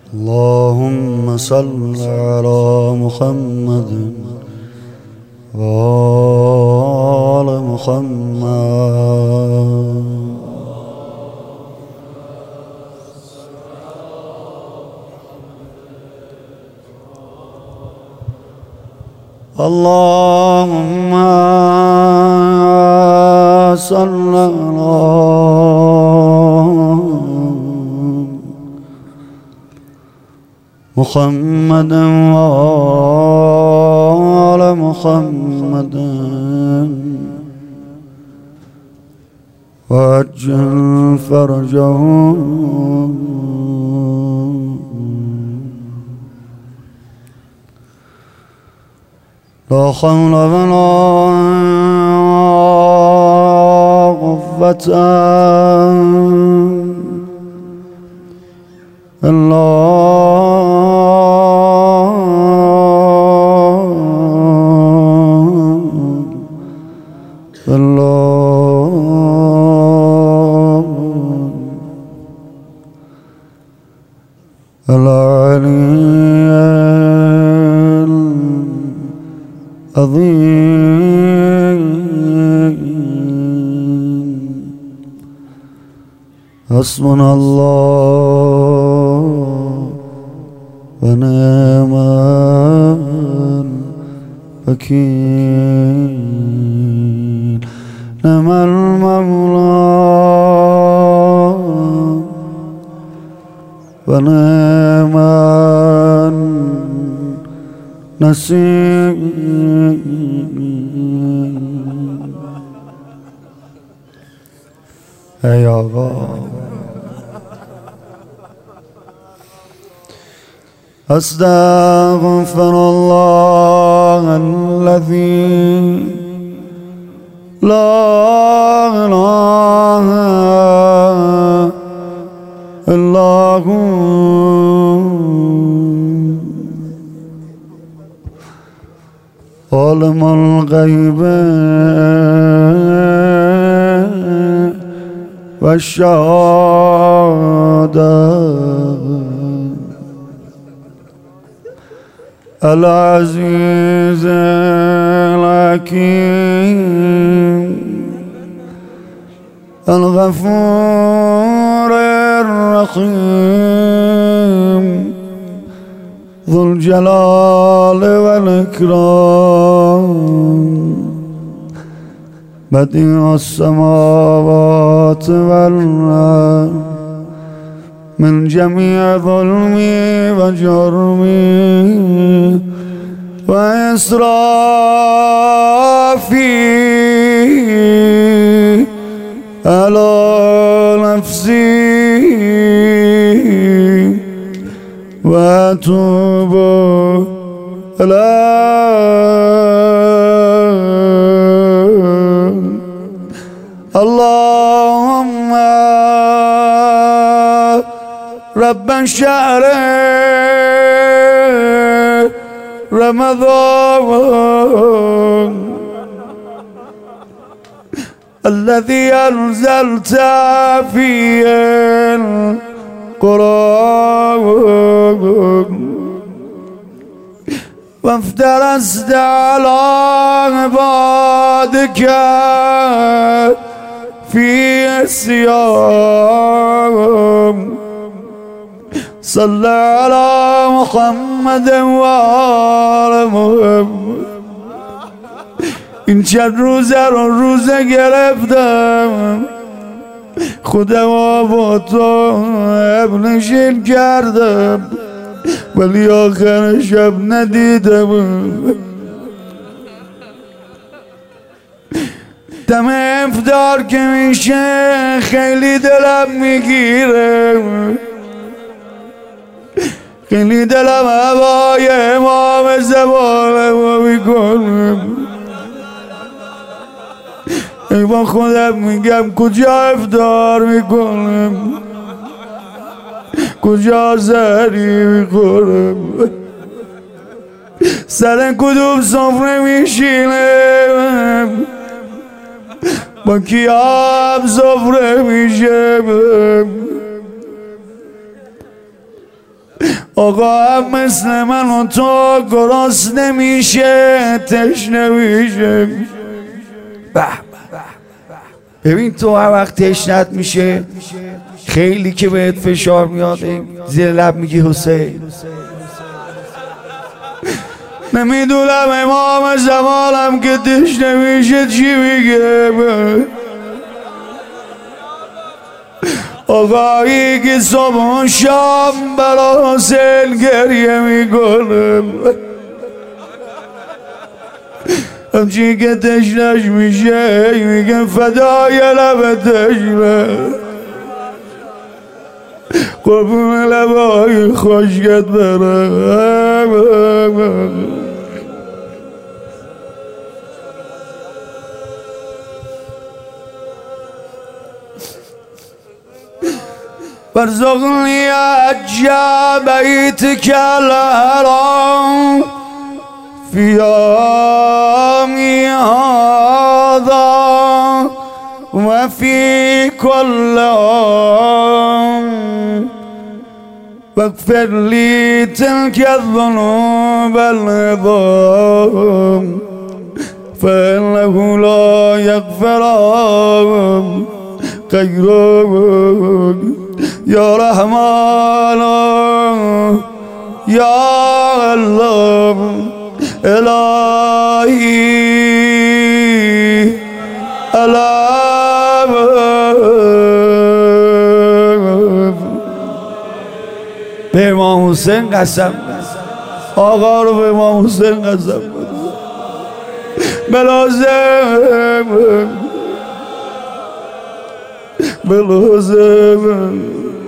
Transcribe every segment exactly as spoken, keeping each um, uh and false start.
اللهم صل على محمد وآل محمد. اللهم صل على محمد وآل محمد وعجل فرجهم. لا حول ولا قوة إلا بالله العلي العظيم. حسبنا الله ونعم الوكيل. نعم المولى ونعم النصير. ای آقا استغفر الله الذي لا إله إلا هو عالم الغيب والشهادة العزيز الحكيم الغفور الرحيم ذو الجلال والإكرام بديع السماوات والأرض من جميع ظلمي وجرمي وإسرافي على نفسي وأتوب إليه. اللهم رب الشهر رمضان الذي أنزلت فيه القرآن وافترست على عبادك في الصيام. صلى على محمد وآل محمد. این چند روزه رو روزه گرفتم خودم با تو ابنشین کردم ولی آخر شب ندیدم. دم افطار که میشه خیلی دلم میگیره، خیلی دلم هوای امام زمانم میکنم. ای با خودم میگم کجا افطار میکنم، کجا سحری میخورم، سر کدوم سفره میشینم، با کیم سفره میشم. آقا هم مثل من و تو گراس نمیشه، تشنه میشه. ببین تو هر وقت تشنت میشه خیلی که بهت فشار میاد زیر لب میگی حسین. نمیدونم امام زمانم که تشنه میشه چی میگه. آقایی که صبح و شام برا حسین گریه میکنه، همچین که تشنش میشه میگه فدای لب تشنه، قربون لبای خوشگت برم. وارزقني عجا بيتك الحرام في يومي هذا وفي كل يوم، واغفر لي تلك الذنوب العظام فإنه لا يغفرهم غيرك يا رحمن يا الله إلهي الله. به امام حسین قسم، آقا رو به امام حسین قسم بلازم بلازم.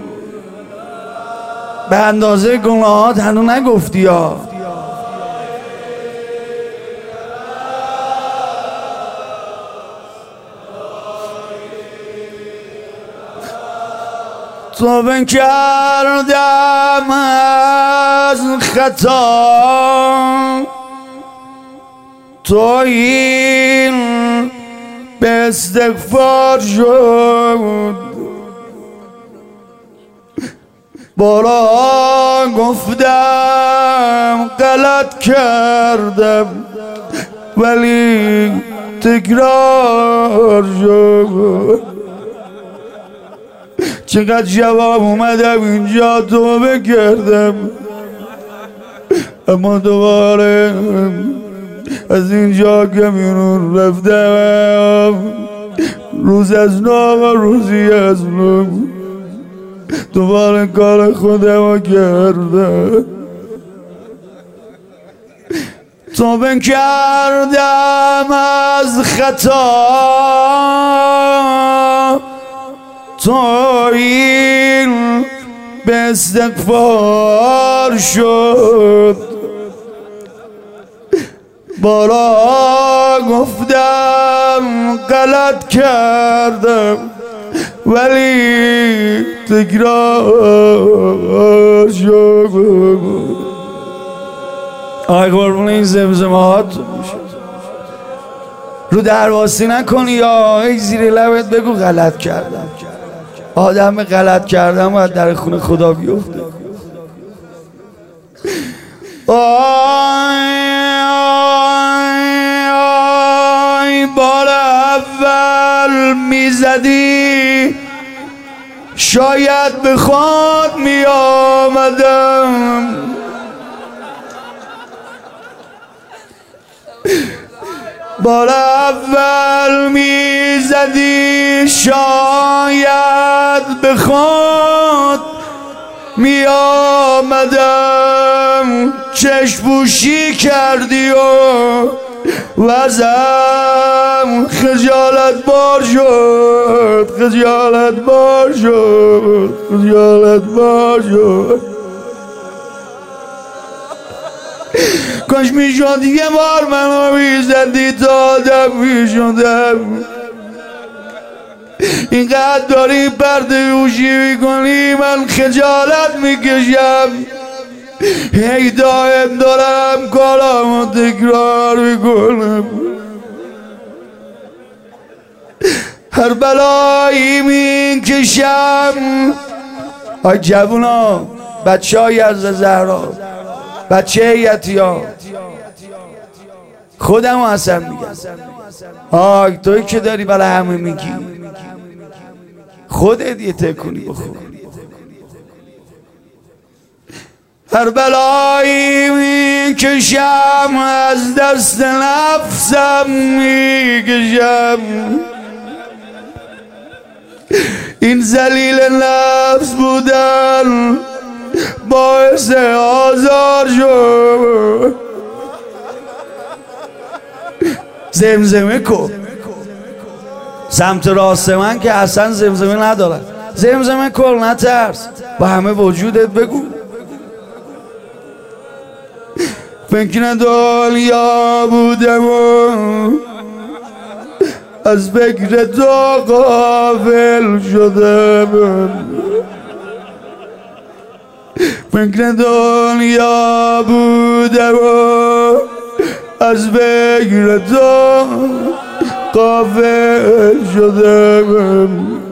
به اندازه گناهات هنو نگفتی ها. توبه کردم از خطا، تو این به استغفار شد. بارا گفتم غلط کردم ولی تکرار شد. چقدر جواب اومدم اینجا توبه کردم، اما دوباره از اینجا که بیرون رفتم روز از نو و روزی از نو دوباره کار خودم کردم. توبه کردم از خطا، تو این به استغفار شد. بارا گفتم غلط کردم ولی تکرار شد. آی قربون این زمزمات رو درواسی نکنی یا ای زیر لبت بگو غلط کردم. آدم غلط کردم باید در خونه خدا بیفته. آی آی بار اول میزدی شاید به خود می آمدم، بار اول میزدی شاید به خود می آمدم. چشم‌پوشی کردی و وزم خجالت بار شد، خجالت بار شد، خجالت بار شد. کاش میشد یه بار منو میزدی تا آدم میشدم. اینقدر داری پرده گوشی میکنی من خجالت میکشم. هی دائم دارم کارامو تکرار میکنم. هر بلایی میکشم. آی جوونا بچه های از زهرا، بچه یتیام، خودمو اصلا میگم آی توی که داری برای همه میگی، خودت یه تکونی بخور. هر بلایی میکشم از دست نفسم میکشم، این ذلیل نفس بودن باعث آزار شد. زمزمه کن سمت راست من که اصلا زمزمه ندارن، زمزمه کن نترس، با همه وجودت بگو فکر دنیا بودم و از فکر تو غافل شدم، فکر دنیا بودم و از فکر تو غافل شدم،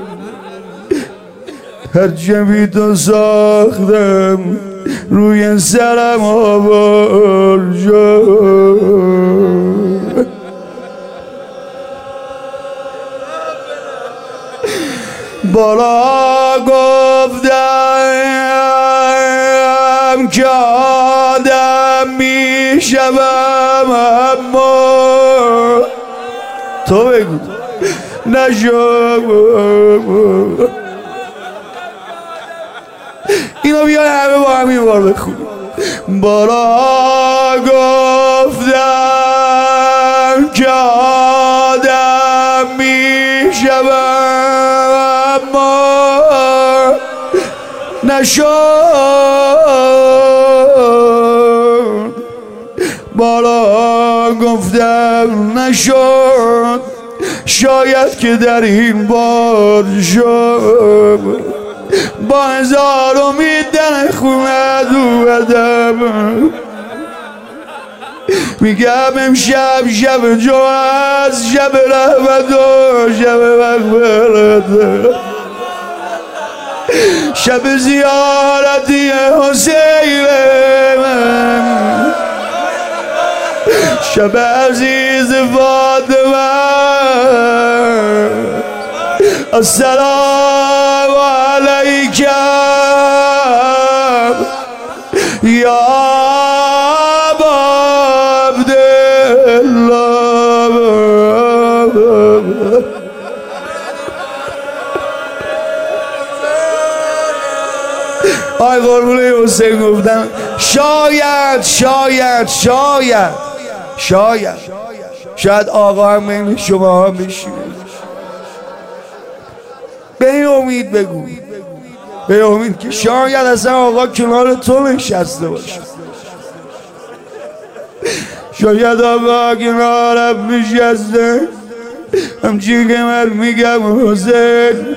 هر چه تو ساختم روی سرم آوار شد. بالا گفتم که آدم میشوم اما تو بگو نشد. اینو بیای همه با هم این بار بخونیم. بالا گفتم که آدم میشوم اما نشد، بالا گفتم نشد، شاید که در این بار شد، با هزار امید در خونه دویدم، میگم امشب شب جواز، شب رحمت و شب مغفرت، شب زیارتی حسین من، شب عزیز فاطمه، السلام علیکم یا ابا عبدالله. آی قربونه حسین گفتم شاید شاید شاید شاید شاید آقا هم بین شما هم بشید، به این امید بگو، به امید که شاید اصلا آقا کنار تو نشسته باشه، شاید آقا کنارم نشسته همچین که من میگم حسین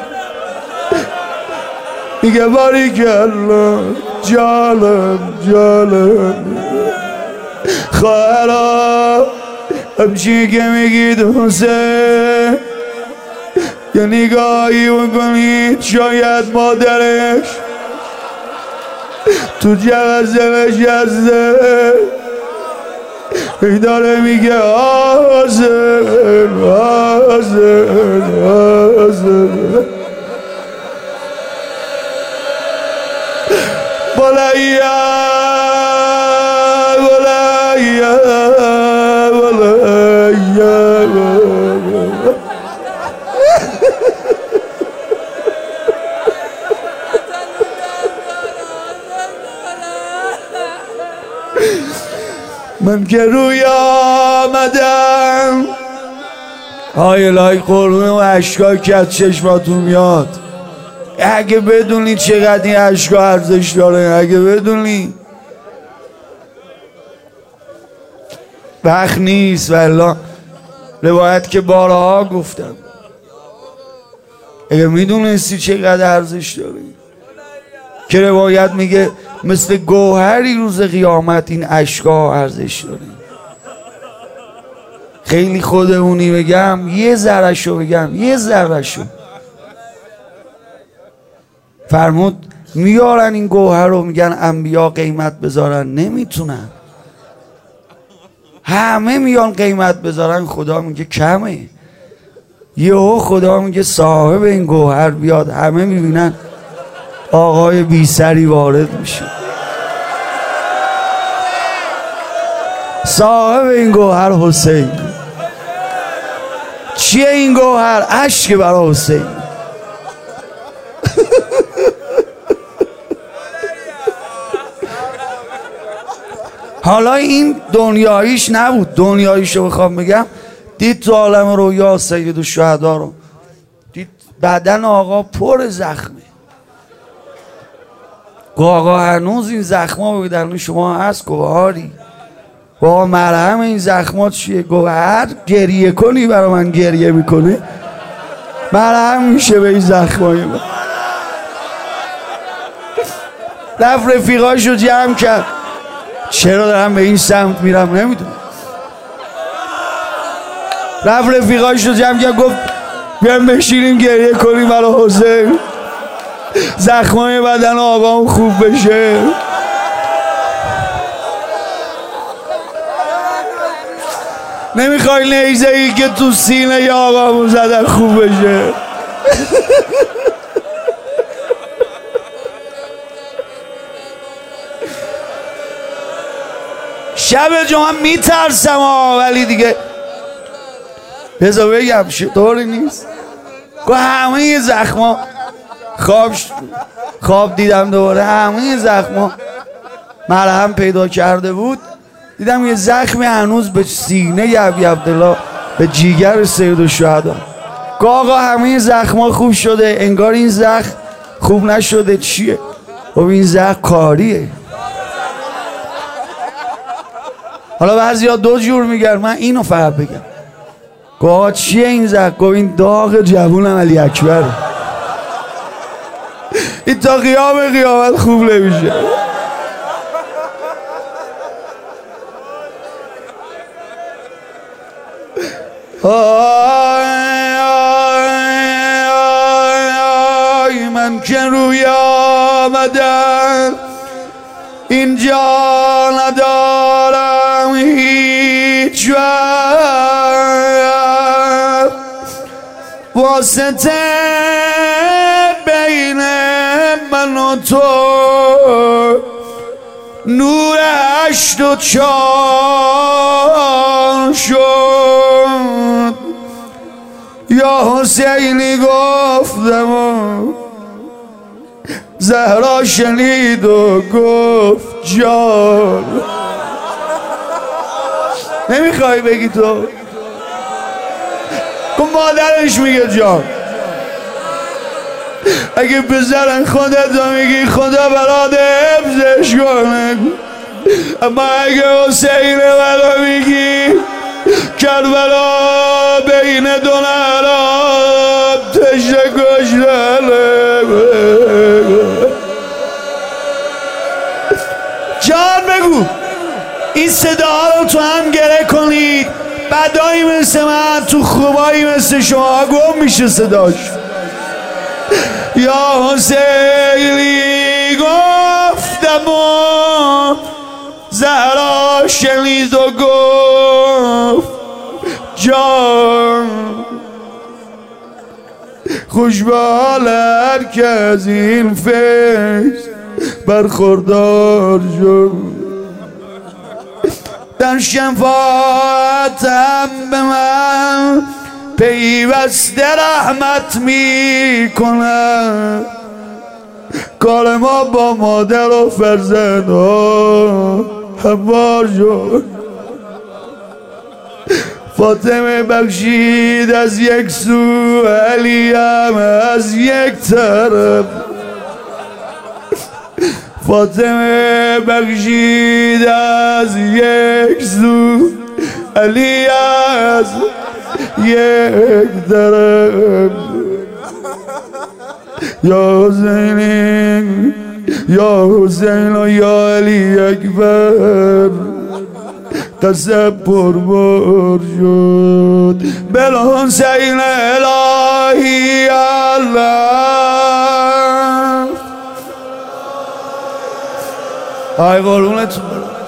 میگه باریکالله جالم جالم خواهرا، همچین که میگید حسین یه نگاهی بکنید شاید مادرش تو جغزه نشسته ای داره میگه حسین حسین حسین بلیا بلیا بلیا. من که روی آمدم های الهی قربون و اشکا که از چشماتون میاد، اگه بدونی چقدر این اشکا ارزش داره، اگه بدونی وقت نیست والله روایت که بارها گفتم، اگه میدونستی چقدر ارزش داره، که روایت میگه مثل گوهری روز قیامت این اشکا ارزش داره. خیلی خودمونی بگم یه ذرهشو بگم، یه ذرهشو فرمود میارن این گوهر رو، میگن انبیا قیمت بذارن، نمیتونن. همه میان قیمت بذارن، خدا میگه کمه. یهو خدا میگه صاحب این گوهر بیاد، همه میبینن آقای بی سری وارد میشه. صاحب این گوهر حسین. چیه این گوهر؟ اشک برای حسین. حالا این دنیاییش نبود. دنیاییشو بخوام بگم، دید تو عالم رویا سید الشهدا رو دید، بدن آقا پر زخمه. گو آقا هنوز این زخما به بدن شما هست؟ گوهاری با مرهم این زخمات چیه؟ گوهر گریه کنی برای من گریه میکنه، مرهم میشه به این زخمای من. رفت رفیقاشو جمع کرد. چرا دارم به این سمت میرم نمیدونم. رفت رفیقاشو جمع کرد، گفت بیایم بشینیم گریه کنیم برای حسین، زخمای بدن آقام خوب بشه. نمیخوای نیزه ای که تو سینه ی آقامون زدن خوب بشه؟ شب جمعه میترسم ها، ولی دیگه بذار بگم طوری نیست. گو همه زخما خواب خواب دیدم دوباره، همه زخما مرهم پیدا کرده بود. دیدم یه زخمی هنوز به سینه ابی عبدالله، به جیگر سید الشهدا. گو آقا همه زخما خوب شده، انگار این زخم خوب نشده. چیه؟ خب این زخم کاریه. حالا بعضیا دو جور میگن، من اینو فقط بگم. گو چیه این زخم؟ گو این داغ جوونم علی اکبر، این تا قیام قیامت خوب نمیشه. آی آی آی من که روی آمدم اینجا ندارم هیچ وقت، واسطه بین من و تو نور هشت و چار شد. یا حسینی گفتم، زهرا شنید و گفت جان. نمیخوای بگی تو؟ کن مادرش میگه جان. اگه بزرن خودت رو میگی خدا برات حفظش کنه، اما اگه حسین منو میگی کربلا بین دو نهراب تشنه کشتنه. جان بگو این صداها رو تو هم گره کنید. بدایی مثل من تو خوبایی مثل شما گم میشه صداش. یا حسینی گفتم و زهرا شنید و گفت جان. خوش به حال هر که از این فیض برخوردار شد، در شفاعتم به من پیوسته رحمت می کند. کار ما با مادر و فرزند هموار شد. فاطمه بخشید از یک سو، علی هم از یک طرف. فاطمه بخشید از یک سو، علی از یک طرف. یا حسینی یا حسین و یا علی اکبر، قصب پربار شد. بلا حسین الهی الله آی قربونتون برم.